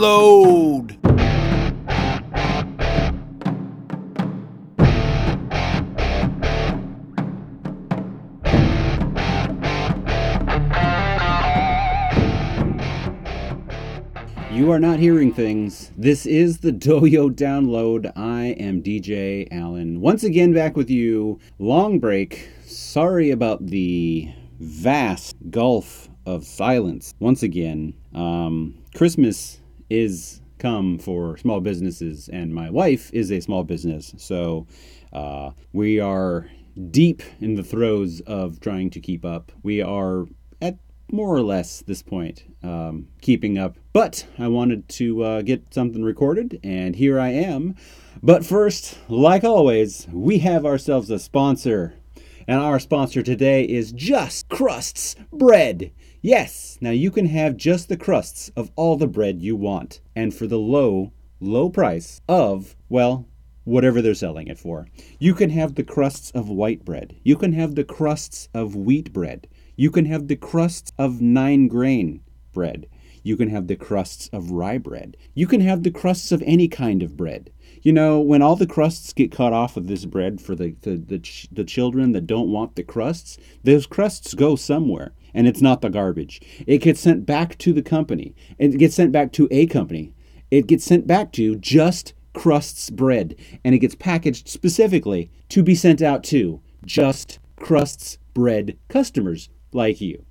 Download! You are not hearing things. This is the Doyo Download. I am DJ Allen. Once again back with you. Long break. Sorry about the vast gulf of silence. Once again, Christmas is come for small businesses, and my wife is a small business. So we are deep in the throes of trying to keep up. We are at more or less this point keeping up, but I wanted to get something recorded, and here I am. But first, like always, we have ourselves a sponsor, and our sponsor today is Just Crusts Bread. Yes, now you can have just the crusts of all the bread you want, and for the low price of, well, whatever they're selling it for. You can have the crusts of white bread. You can have the crusts of wheat bread. You can have the crusts of 9-grain bread. You can have the crusts of rye bread. You can have the crusts of any kind of bread. You know, when all the crusts get cut off of this bread for the children that don't want the crusts, those crusts go somewhere, and it's not the garbage. It gets sent back to the company. It gets sent back to a company. It gets sent back to Just Crusts Bread, and it gets packaged specifically to be sent out to Just Crusts Bread customers like you.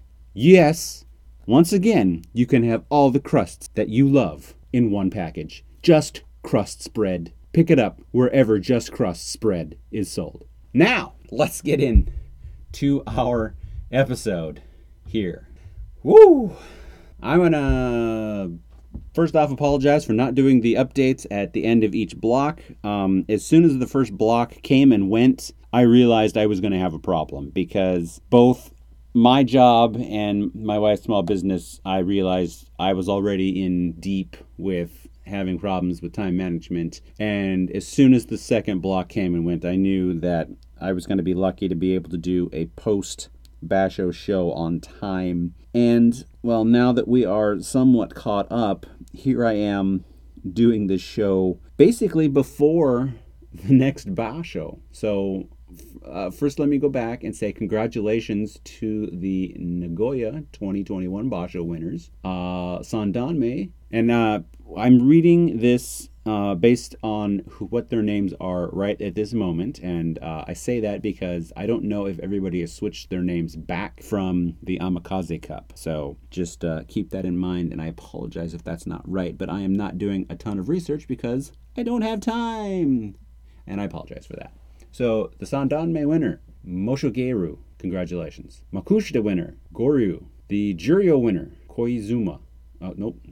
Yes, once again, you can have all the crusts that you love in one package. Just Crusts Bread. Pick it up wherever Just Crusts Bread is sold. Now, let's get in to our episode here. Woo! I'm gonna first off apologize for not doing the updates at the end of each block. As soon as the first block came and went, I realized I was going to have a problem because both my job and my wife's small business, I realized I was already in deep with having problems with time management. And as soon as the second block came and went, I knew that I was going to be lucky to be able to do a post-Basho show on time. And, well, now that we are somewhat caught up, here I am doing this show basically before the next Basho. So first, let me go back and say congratulations to the Nagoya 2021 Basho winners, Sandanme. And I'm reading this based on what their names are right at this moment. And I say that because I don't know if everybody has switched their names back from the Amakaze Cup. So just keep that in mind. And I apologize if that's not right. But I am not doing a ton of research because I don't have time. And I apologize for that. So, the Sandanme winner, Moshogeru, congratulations. Makushita winner, Goryu. The Juryo winner, Koizuma. Oh,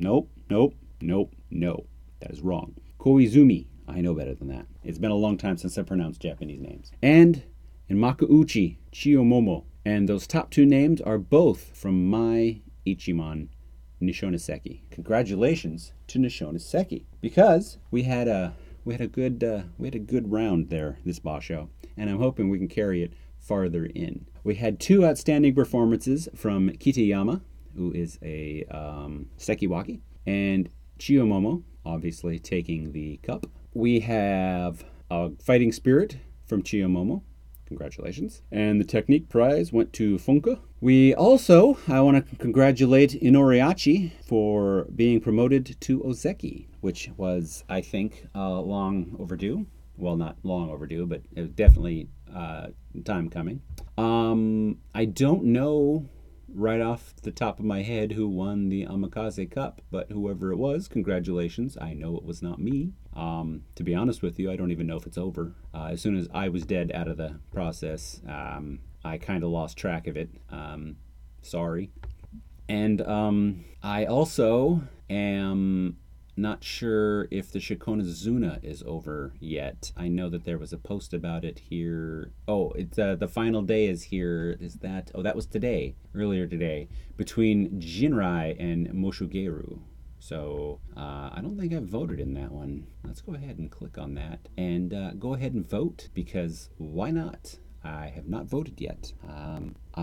nope. That is wrong. Koizumi. I know better than that. It's been a long time since I pronounced Japanese names. And in Makuuchi, Chiyomomo. And those top two names are both from my Ichiman, Nishoniseki. Congratulations to Nishoniseki. Because we had a good round there this Basho, and I'm hoping we can carry it farther in. We had two outstanding performances from Kitayama, who is a Sekiwaki, and Chiyomomo, obviously taking the cup. We have a fighting spirit from Chiyomomo. Congratulations. And the technique prize went to Funka. I want to congratulate Inoriachi for being promoted to Ozeki, which was, I think, long overdue. Well, not long overdue, but it was definitely time coming. I don't know right off the top of my head who won the Amakaze Cup, but whoever it was, congratulations. I know it was not me. To be honest with you, I don't even know if it's over. As soon as I was dead out of the process, I kind of lost track of it. Sorry. And I also am not sure if the Shikonazuna is over yet. I know that there was a post about it here. Oh, it's the final day is here. Is that? Oh, that was today, earlier today, between Jinrai and Moshogeru. So I don't think I've voted in that one. Let's go ahead and click on that and go ahead and vote, because why not? I have not voted yet.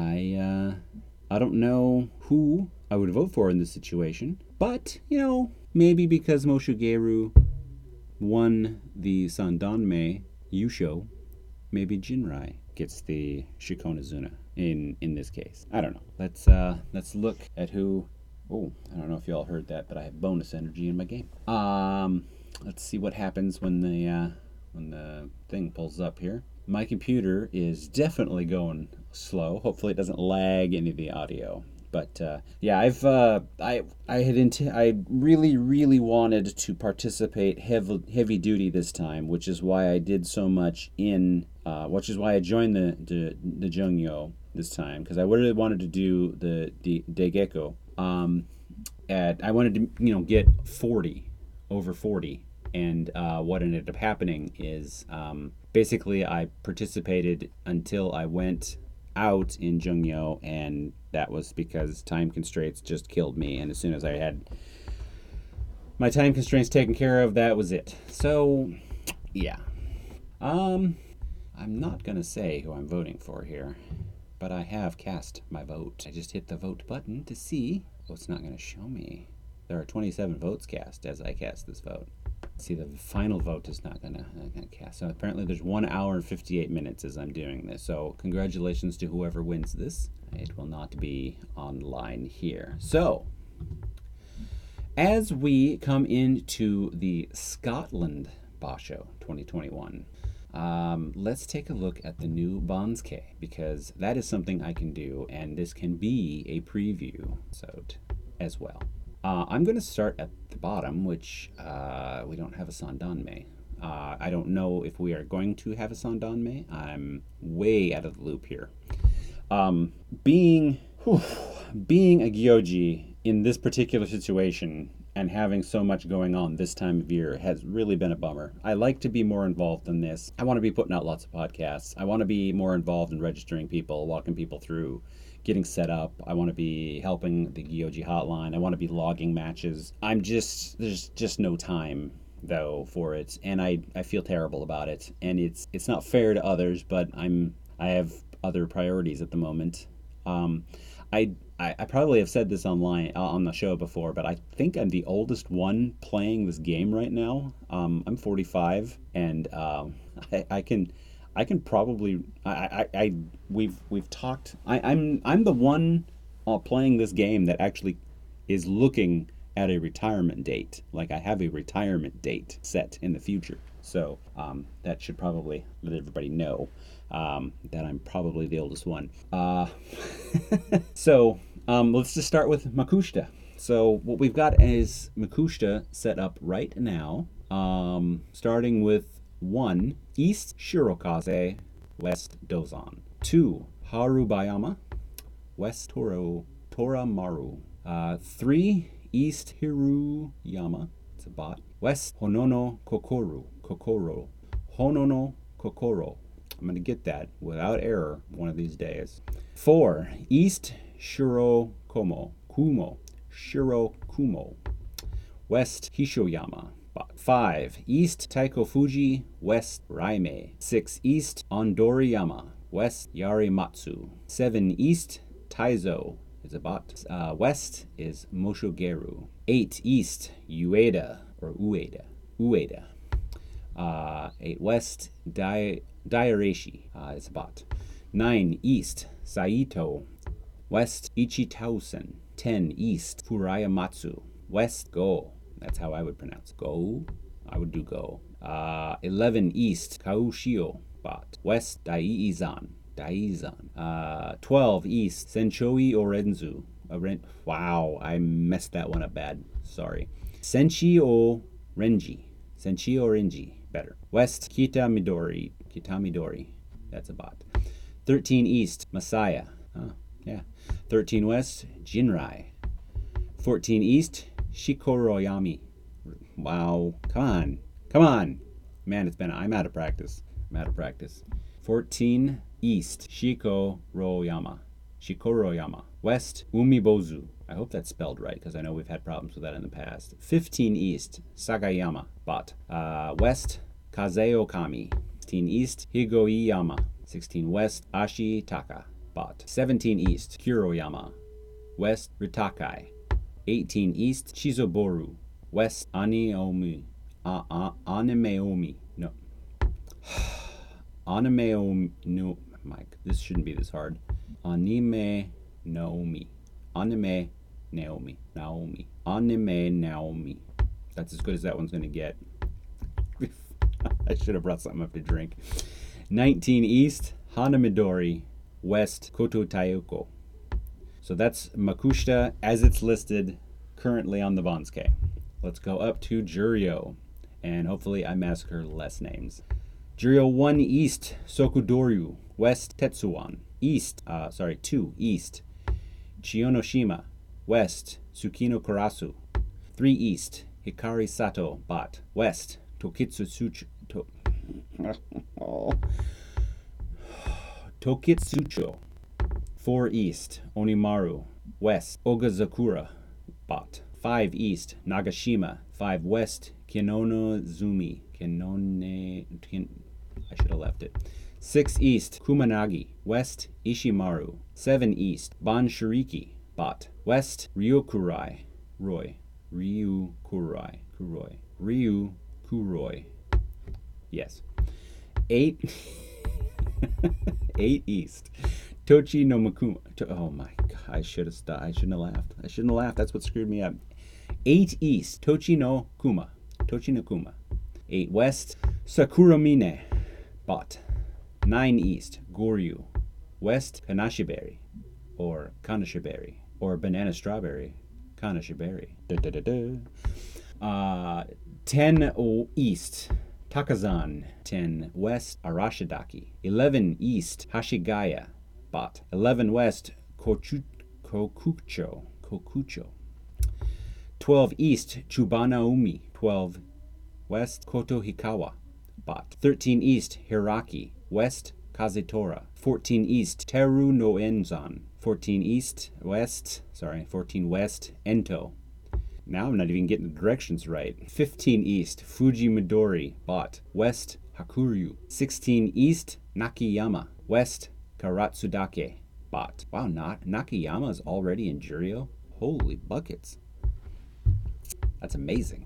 I don't know who I would vote for in this situation, but, you know, maybe because Moshogeru won the Sandanme Yusho, maybe Jinrai gets the Shikonazuna in this case. I don't know. Let's look at who. Oh, I don't know if y'all heard that, but I have bonus energy in my game. Let's see what happens when the thing pulls up here. My computer is definitely going slow. Hopefully, it doesn't lag any of the audio. But yeah, I really wanted to participate heavy duty this time, which is why I did so much which is why I joined the Jungyo this time, because I really wanted to do the Degeko. I wanted to get 40 over 40, and what ended up happening is basically I participated until I went out in Jungyo, and that was because time constraints just killed me, and as soon as I had my time constraints taken care of, that was it. So yeah, I'm not gonna say who I'm voting for here, but I have cast my vote. I just hit the vote button to see. Oh, it's not gonna show me. There are 27 votes cast as I cast this vote. See, the final vote is not gonna cast. So apparently there's 1 hour and 58 minutes as I'm doing this. So congratulations to whoever wins this. It will not be online here. So as we come into the Scotland Basho 2021, let's take a look at the new Banzuke, because that is something I can do, and this can be a preview episode as well. I'm going to start at the bottom, which we don't have a Sandanme. I don't know if we are going to have a Sandanme. I'm way out of the loop here. Being a Gyoji in this particular situation and having so much going on this time of year has really been a bummer. I like to be more involved in this. I want to be putting out lots of podcasts. I want to be more involved in registering people, walking people through, getting set up. I want to be helping the Gyoji hotline. I want to be logging matches. There's just no time though for it, and I feel terrible about it. And it's not fair to others, but I have other priorities at the moment. I probably have said this online on the show before, but I think I'm the oldest one playing this game right now. I'm 45, and I can probably we've talked. I'm the one playing this game that actually is looking at a retirement date. Like, I have a retirement date set in the future. So that should probably let everybody know that I'm probably the oldest one. So let's just start with Makushita. So what we've got is Makushita set up right now, starting with 1, East Shirokaze, West Dozan. 2, Harubayama, West Toramaru. 3, East Hiruyama, it's a bot. West Honono Kokoro. Honono Kokoro. I'm going to get that without error one of these days. 4, East Shirokumo. Shirokumo. West Hishoyama. 5, East Taikofuji, West Raime. 6, East Ondoriyama, West Yarimatsu. 7, East Taizo is a bot. West is Moshogeru. 8, East Ueda or Ueda. 8, West Daireishi is a bot. 9, East Saito, West Ichitausen. 10, East Furayamatsu, West Go. That's how I would pronounce Go. I would do Go. 11, East Kaushio bot. West Daizan. 12, East Senchoi Orenzu. Wow, I messed that one up bad. Sorry. Senchi O Renji. Better. West Kitamidori. That's a bot. 13, East Masaya. Oh, yeah. 13, West Jinrai. 14, East Shikoroyami. Wow. Come on. Man, I'm out of practice. 14, East Shikoroyama. West Umibozu. I hope that's spelled right, because I know we've had problems with that in the past. 15, East Sagayama. Bot. West Kazeokami. 16, East Higoiyama. 16, West Ashitaka. Bot. 17, East Kuroyama. West Ritakai. 18, East Shizoboru. West Aneomi. Anemeomi. No. Anemeomi. No, Mike, this shouldn't be this hard. Anime Naomi. Anime Naomi. Naomi. Anime Naomi. That's as good as that one's going to get. I should have brought something up to drink. 19 East, Hanamidori. West, Koto Taiyoko. So that's Makushita as it's listed currently on the Bansuke. Let's go up to Juryo, and hopefully I massacre less names. Juryo 1 East, Sokudoryu. West, Tetsuwan. 2 East, Chiyonoshima. West, Tsukino Kurasu. 3 East, Hikari Sato Bat. West, Tokitsucho. 4 East, Onimaru. West, Ogazakura Bat. 5 East, Nagashima. 5 West, Kinonozumi. I should have left it. 6 East, Kumanagi. West, Ishimaru. 7 East, Banshiriki Bat. West, Ryukuroi. Ryukuroi. Yes. 8 8 East, Tochi no Makuma. Oh my god, I should have stopped. I shouldn't have laughed. That's what screwed me up. 8 East, Tochi no Kuma. 8 West, Sakuramine Bat. 9 East, Goryu. West, Kanashibari. Or Banana Strawberry. Kanashibari. 10 East, Takazan. 10 West, Arashidaki. 11 East, Hashigaya Bat. 11 West, Kokucho. 12 East, Chubanaumi. 12 West, Kotohikawa Bat. 13 East, Hiraki. West, Kazetora. 14 East, Teru no Enzan. 14 West, Ento. Now I'm not even getting the directions right. 15 East, Fuji Midori Bat. West, Hakuryu. 16 East, Nakayama. West, Karatsudake Bat. Wow, Nakayama is already in Juryo? Holy buckets. That's amazing.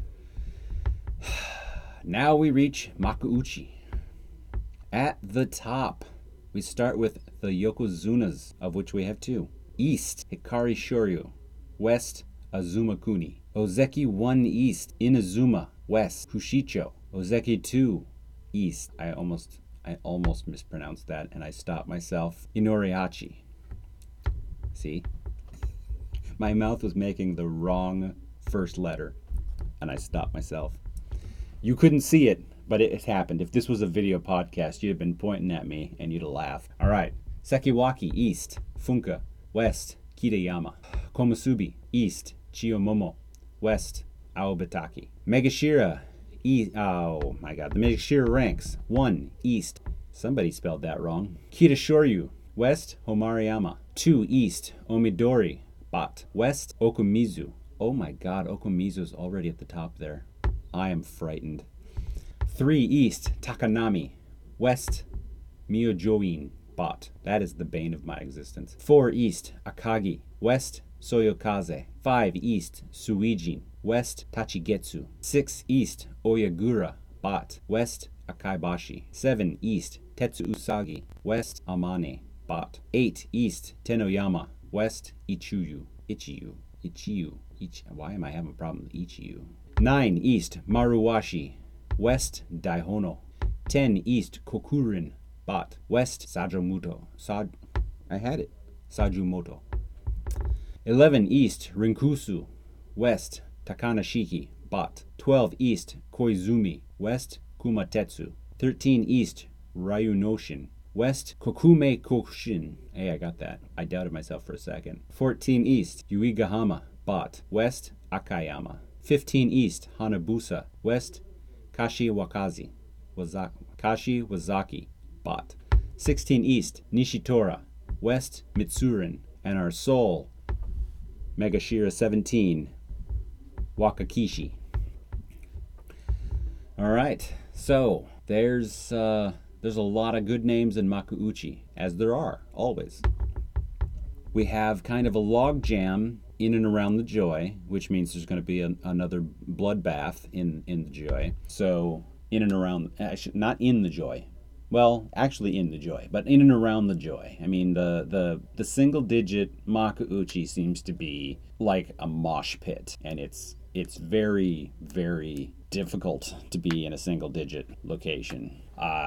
Now we reach Makuuchi. At the top, we start with the Yokozunas, of which we have 2. East, Hikari Shoryu. West, Azuma Kuni. Ozeki 1 East, Inazuma. West, Kushicho. Ozeki 2 East. I almost mispronounced that, and I stopped myself. Inorihachi. See? My mouth was making the wrong first letter, and I stopped myself. You couldn't see it, but it happened. If this was a video podcast, you'd have been pointing at me, and you'd have laughed. All right. Sekiwaki, East. Funka. West, Kitayama. Komusubi, East. Chiyomomo. West, Aobitaki. Megashira, East. Oh my god. The Megashira ranks. 1 East. Somebody spelled that wrong. Kitashoryu. West, Homariyama. 2 East, Omidori Bat. West, Okumizu. Oh my god, Okumizu's already at the top there. I am frightened. 3 East, Takanami. West, Myojoin Bat. That is the bane of my existence. 4 East, Akagi. West, Soyokaze. 5 East, Suijin. West, Tachigetsu. 6 East, Oyagura Bat. West, Akaibashi. 7 East, Tetsu Usagi. West, Amane Bat. 8 East, Tenoyama. West, Ichiyu. Why am I having a problem with Ichiyu? 9 East, Maruwashi. West, Daihono. 10 East, Kokurin Bat. West, Sajumoto. Sajumoto. 11 East, Rinkusu. West, Takanashiki Bat. 12 East, Koizumi. West, Kumatetsu. 13 East, Ryunoshin. West, Kokume Kokushin. Hey, I got that. I doubted myself for a second. 14 East, Yuigahama Bat. West, Akayama. 15 East, Hanabusa. West, Kashiwazaki Bat. 16 East, Nishitora. West, Mitsurin. And our soul, Megashira 17, Wakakishi. All right, so there's a lot of good names in Makuuchi, as there are always. We have kind of a log jam in and around the Joy, which means there's going to be another bloodbath in the Joy. So in and around, actually, not in the Joy. Well, actually in the Joy, but in and around the Joy. I mean, the single digit Makuuchi seems to be like a mosh pit, and it's very, very difficult to be in a single digit location.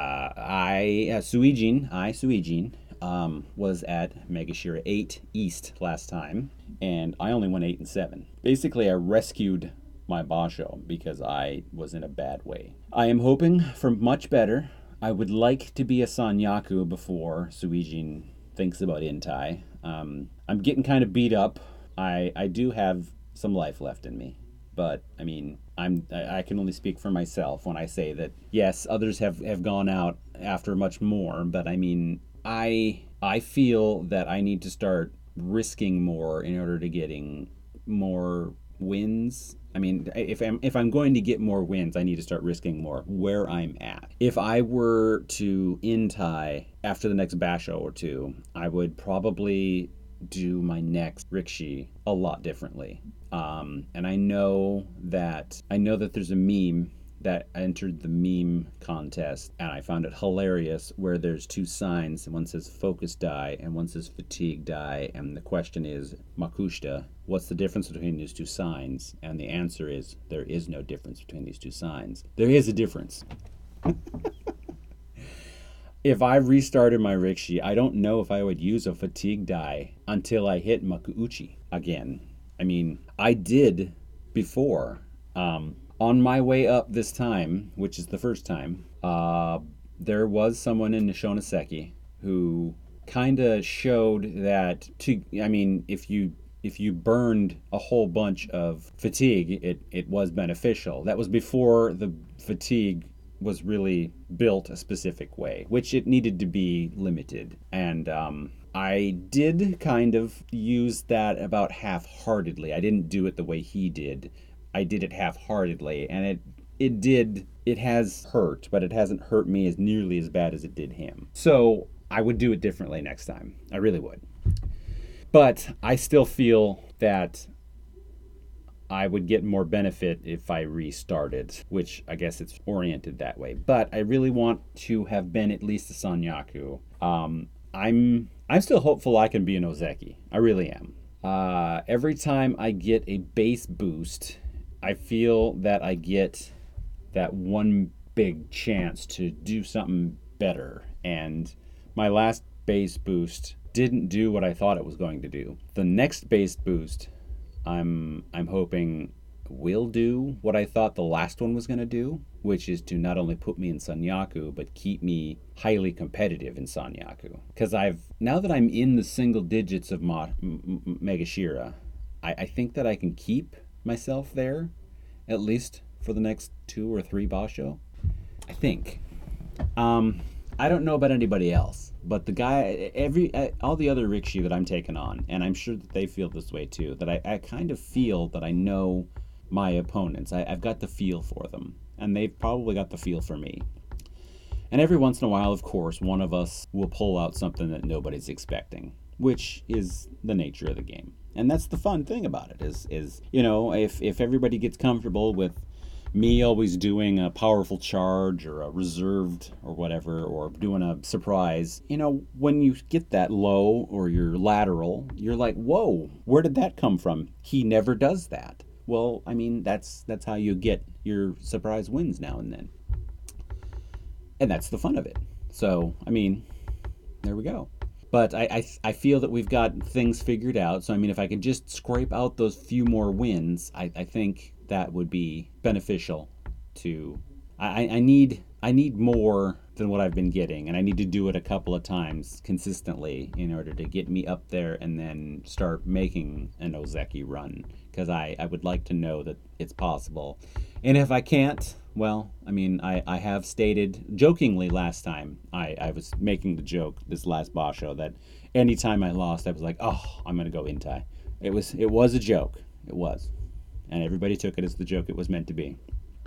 Suijin was at Megashira 8 East last time, and I only went 8 and 7. Basically, I rescued my Basho because I was in a bad way. I am hoping for much better. I would like to be a Sanyaku before Suijin thinks about Intai. I'm getting kind of beat up. I do have some life left in me, but I mean, I can only speak for myself when I say that yes, others have gone out after much more, but I mean, I feel that I need to start risking more in order to getting more wins. I mean, if I'm going to get more wins, I need to start risking more where I'm at. If I were to Intai after the next Basho or two, I would probably do my next Rikshi a lot differently. And I know that there's a meme that entered the meme contest, and I found it hilarious, where there's two signs. One says focus die and one says fatigue die, and the question is, Makushita, what's the difference between these two signs? And the answer is, there is no difference between these two signs. There is a difference. If I restarted my Rikshi, I don't know if I would use a fatigue die until I hit Makuuchi again. I mean, I did before. On my way up this time, which is the first time, there was someone in Nishonoseki who kind of showed that, if you burned a whole bunch of fatigue, it was beneficial. That was before the fatigue was really built a specific way, which it needed to be limited. And I did kind of use that about half-heartedly. I didn't do it the way he did. I did it half-heartedly, and it has hurt, but it hasn't hurt me as nearly as bad as it did him. So I would do it differently next time. I really would. But I still feel that I would get more benefit if I restarted, which I guess it's oriented that way. But I really want to have been at least a Sanyaku. I'm still hopeful I can be an Ozeki. I really am. Every time I get a base boost, I feel that I get that one big chance to do something better. And my last base boost didn't do what I thought it was going to do. The next base boost, I'm hoping will do what I thought the last one was going to do, which is to not only put me in Sanyaku, but keep me highly competitive in Sanyaku. Because now that I'm in the single digits of Megashira, I think that I can keep myself there, at least for the next 2 or 3 Basho. I think. I don't know about anybody else, but the guy, all the other Rikshi that I'm taking on, and I'm sure that they feel this way too, that I kind of feel that I know my opponents. I've got the feel for them, and they've probably got the feel for me. And every once in a while, of course, one of us will pull out something that nobody's expecting, which is the nature of the game. And that's the fun thing about it, is if everybody gets comfortable with me always doing a powerful charge or a reserved or whatever, or doing a surprise, when you get that low or you're lateral, you're like, whoa, where did that come from? He never does that. Well, I mean, that's how you get your surprise wins now and then. And that's the fun of it. So, I mean, there we go. But I feel that we've got things figured out. So, I mean, if I can just scrape out those few more wins, I think that would be beneficial to... I need more than what I've been getting, and I need to do it a couple of times consistently in order to get me up there and then start making an Ozeki run, because I would like to know that it's possible. And if I can't, well, I mean, I have stated jokingly last time, I was making the joke this last Basho that anytime I lost, I was like, oh, I'm going to go Intai. It was a joke. It was. And everybody took it as the joke it was meant to be.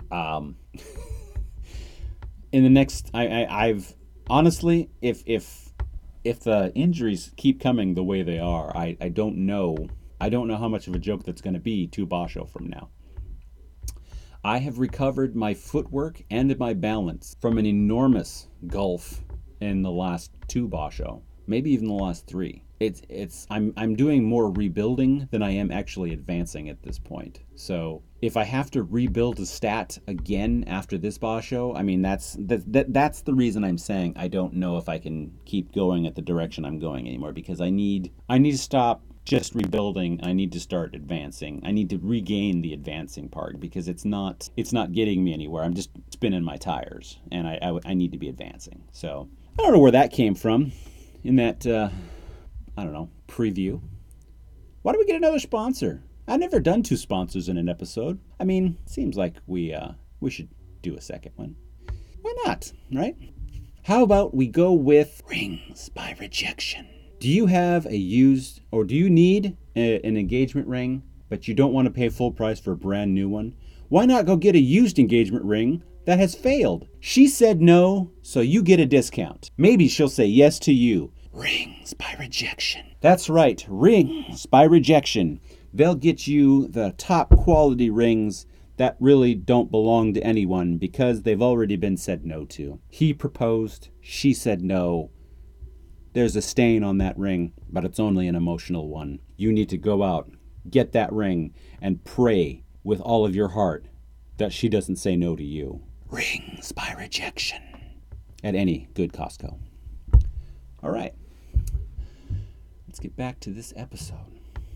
In the next, I've honestly, if the injuries keep coming the way they are, I don't know I don't know how much of a joke that's going to be 2 basho from now. I have recovered my footwork and my balance from an enormous gulf in the last 2 basho, maybe even the last 3. I'm doing more rebuilding than I am actually advancing at this point. So if I have to rebuild a stat again after this basho, I mean that's the reason I'm saying I don't know if I can keep going at the direction I'm going anymore, because I need to stop just rebuilding. I need to start advancing. I need to regain the advancing part, because it's not getting me anywhere. I'm just spinning my tires, and I need to be advancing. So I don't know where that came from in that I don't know, preview. Why don't we get another sponsor? I've never done 2 sponsors in an episode. I mean, seems like we should do a second one. Why not, right? How about we go with Rings by Rejection? Do you have a used, or do you need an engagement ring, but you don't want to pay full price for a brand new one? Why not go get a used engagement ring that has failed? She said no, so you get a discount. Maybe she'll say yes to you. Rings by Rejection. That's right, Rings by Rejection. They'll get you the top quality rings that really don't belong to anyone because they've already been said no to. He proposed, she said no. There's a stain on that ring, but it's only an emotional one. You need to go out, get that ring, and pray with all of your heart that she doesn't say no to you. Rings by Rejection. At any good Costco. All right. Let's get back to this episode.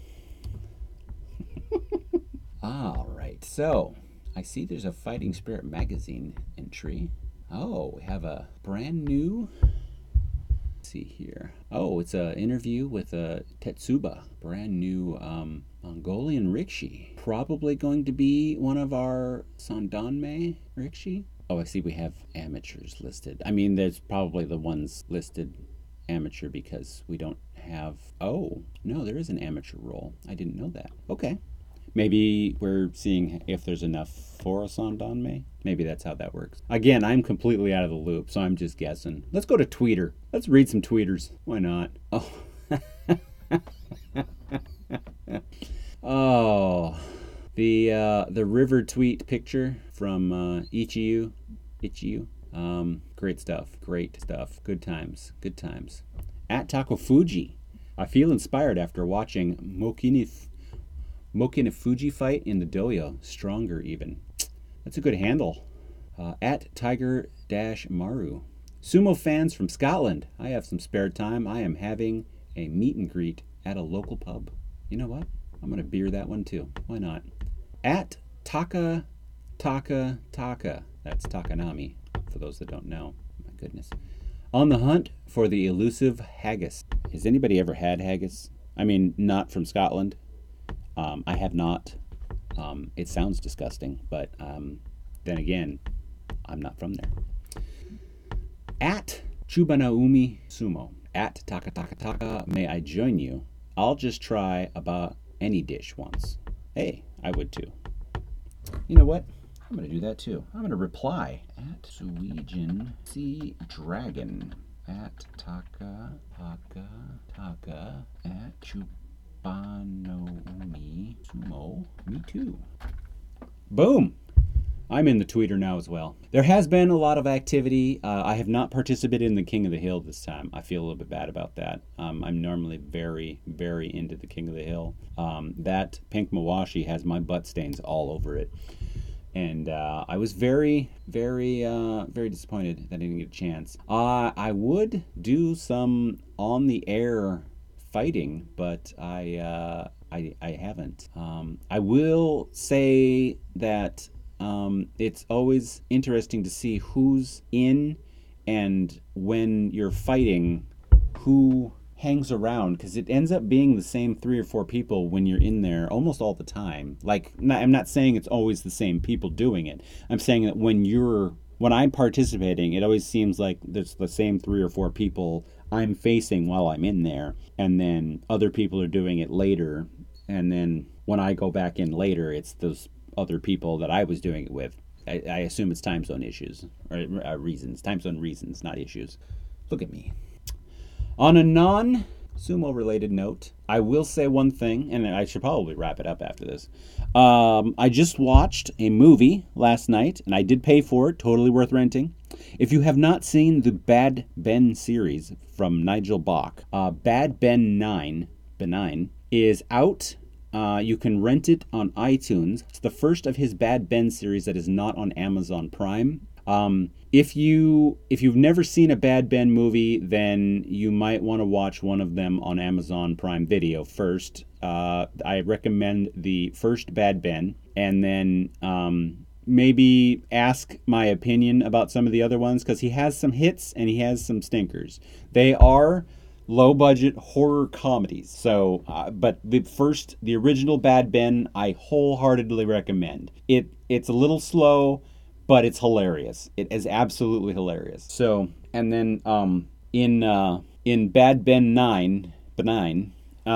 All right. So, I see there's a Fighting Spirit magazine entry. Oh, we have a brand new... Let's see here. Oh, it's an interview with Tetsuba. Brand new Mongolian rikishi. Probably going to be one of our Sandanme rikishi. Oh, I see we have amateurs listed. I mean, there's probably the ones listed amateur because we don't have... Oh, no, there is an amateur role. I didn't know that. Okay. Maybe we're seeing if there's enough for a Sandanme. Maybe that's how that works. Again, I'm completely out of the loop, so I'm just guessing. Let's go to Tweeter. Let's read some tweeters. Why not? Oh. Oh. The river tweet picture from Ichiyu. Great stuff. Great stuff. Good times. Good times. At Taco Fuji. I feel inspired after watching Mokina Fuji fight in the dojo. Stronger even. That's a good handle. At Tiger-Maru. Sumo fans from Scotland. I have some spare time. I am having a meet and greet at a local pub. You know what? I'm going to beer that one too. Why not? At Taka. That's Takanami, for those that don't know. My goodness. On the hunt for the elusive haggis. Has anybody ever had haggis? I mean, not from Scotland. I have not. It sounds disgusting, but then again, I'm not from there. At Chubanaumi Sumo. At Taka. May I join you? I'll just try about any dish once. Hey, I would too. You know what? I'm going to do that too. I'm going to reply at Suijin Sea Dragon. At Taka. At Chubanoumi Sumo. Me too. Boom! I'm in the tweeter now as well. There has been a lot of activity. I have not participated in the King of the Hill this time. I feel a little bit bad about that. I'm normally very, very into the King of the Hill. That pink mawashi has my butt stains all over it. And I was very, very, very disappointed that I didn't get a chance. I would do some on the air fighting, but I haven't. I will say that it's always interesting to see who's in and when you're fighting, who hangs around, because it ends up being the same 3 or 4 people when you're in there almost all the time. Like, I'm not saying it's always the same people doing it. I'm saying that when I'm participating, it always seems like there's the same 3 or 4 people I'm facing while I'm in there, and then other people are doing it later, and then when I go back in later, it's those other people that I was doing it with. I assume it's time zone issues, or reasons. Time zone reasons, not issues. Look at me. On a sumo-related note, I will say one thing, and I should probably wrap it up after this. I just watched a movie last night, and I did pay for it. Totally worth renting. If you have not seen the Bad Ben series from Nigel Bach, Bad Ben 9, Benign, is out. You can rent it on iTunes. It's the first of his Bad Ben series that is not on Amazon Prime. If you've never seen a Bad Ben movie, then you might want to watch one of them on Amazon Prime Video first. I recommend the first Bad Ben, and then maybe ask my opinion about some of the other ones, because he has some hits and he has some stinkers. They are low budget horror comedies. So, but the original Bad Ben, I wholeheartedly recommend. It's a little slow, but it's hilarious. It is absolutely hilarious. So, and then in Bad Ben 9, Benign,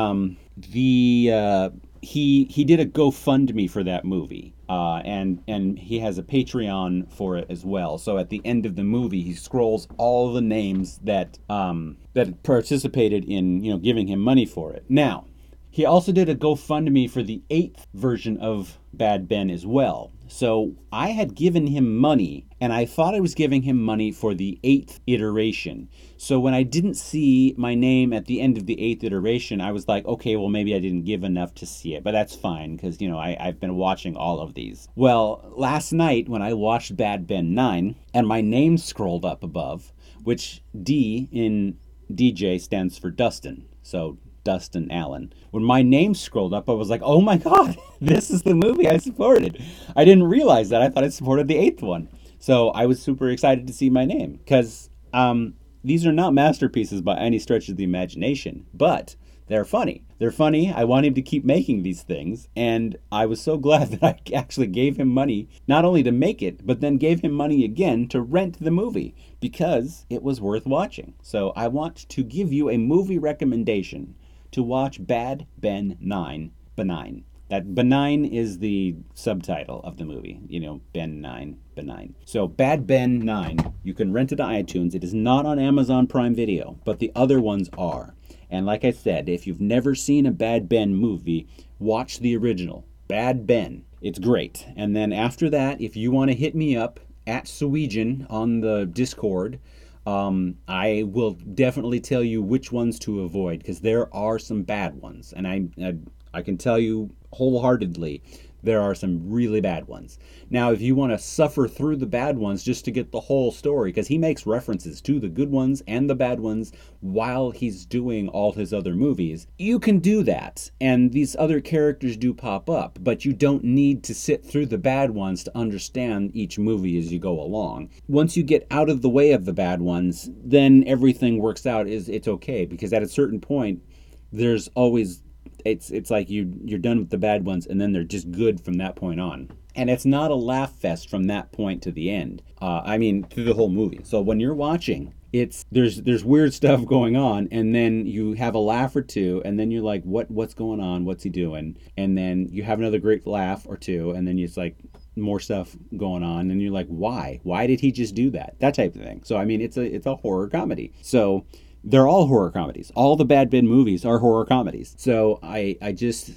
he did a GoFundMe for that movie. And he has a Patreon for it as well. So at the end of the movie, he scrolls all the names that participated in giving him money for it. Now, he also did a GoFundMe for the 8th version of Bad Ben as well. So I had given him money, and I thought I was giving him money for the 8th iteration. So when I didn't see my name at the end of the 8th iteration, I was like, okay, well, maybe I didn't give enough to see it. But that's fine, because, I've been watching all of these. Well, last night when I watched Bad Ben 9, and my name scrolled up above, which D in DJ stands for Dustin. So Dustin Allen. When my name scrolled up, I was like, oh my God, this is the movie I supported. I didn't realize that. I thought I supported the 8th one. So I was super excited to see my name, because these are not masterpieces by any stretch of the imagination, but they're funny. They're funny. I want him to keep making these things, and I was so glad that I actually gave him money, not only to make it, but then gave him money again to rent the movie, because it was worth watching. So I want to give you a movie recommendation to watch Bad Ben 9, Benign. That Benign is the subtitle of the movie, Ben 9, Benign. So Bad Ben 9, you can rent it on iTunes. It is not on Amazon Prime Video, but the other ones are. And like I said, if you've never seen a Bad Ben movie, watch the original, Bad Ben. It's great. And then after that, if you want to hit me up at Sweejan on the Discord, I will definitely tell you which ones to avoid, because there are some bad ones, and I can tell you wholeheartedly there are some really bad ones. Now, if you want to suffer through the bad ones just to get the whole story, because he makes references to the good ones and the bad ones while he's doing all his other movies, you can do that. And these other characters do pop up, but you don't need to sit through the bad ones to understand each movie as you go along. Once you get out of the way of the bad ones, then everything works out. It's okay, because at a certain point, there's always... It's like you're done with the bad ones, and then they're just good from that point on. And it's not a laugh fest from that point to the end. Through the whole movie. So when you're watching, there's weird stuff going on, and then you have a laugh or two, and then you're like, what's going on? What's he doing? And then you have another great laugh or two, and then it's like more stuff going on, and you're like, why? Why did he just do that? That type of thing. So it's a horror comedy. So they're all horror comedies. All the Bad Ben movies are horror comedies. So I'll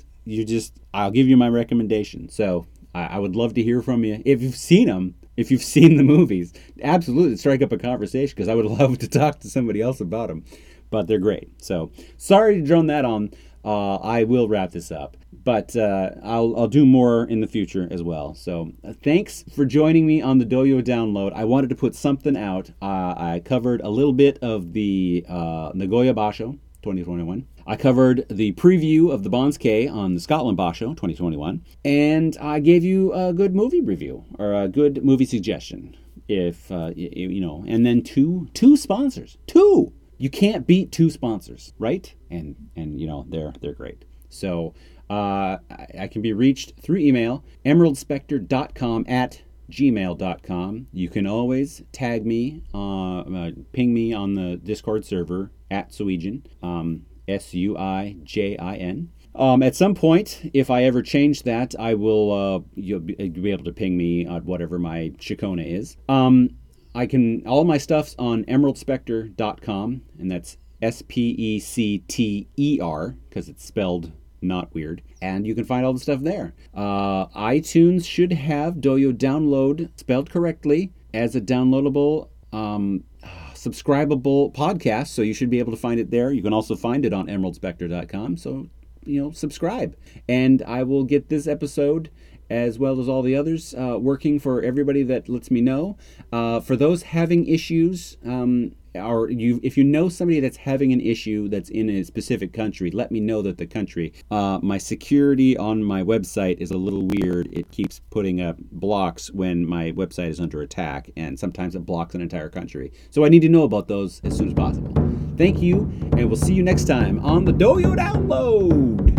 give you my recommendation. So I would love to hear from you. If you've seen them, if you've seen the movies, absolutely strike up a conversation, because I would love to talk to somebody else about them. But they're great. So sorry to drone that on. I will wrap this up, but I'll do more in the future as well. So thanks for joining me on the Doyo Download. I wanted to put something out. I covered a little bit of the Nagoya Basho 2021. I covered the preview of the Bansuke on the Scotland Basho 2021, and I gave you a good movie review, or a good movie suggestion. If and then two sponsors. Two. You can't beat two sponsors, right? And they're great. So I can be reached through email, emeraldspectre.com@gmail.com. You can always tag me, ping me on the Discord server at Suijin, Suijin. At some point, if I ever change that, I will you'll be able to ping me at whatever my Shikona is. All my stuff's on emeraldspectre.com, and that's SPECTER, because it's spelled not weird. And you can find all the stuff there. iTunes should have Doyo Download spelled correctly as a downloadable, subscribable podcast, so you should be able to find it there. You can also find it on emeraldspectre.com, so, subscribe. And I will get this episode, as well as all the others, working for everybody that lets me know. For those having issues, if you know somebody that's having an issue that's in a specific country, let me know that the country. My security on my website is a little weird. It keeps putting up blocks when my website is under attack, and sometimes it blocks an entire country. So I need to know about those as soon as possible. Thank you, and we'll see you next time on the Doyo Download.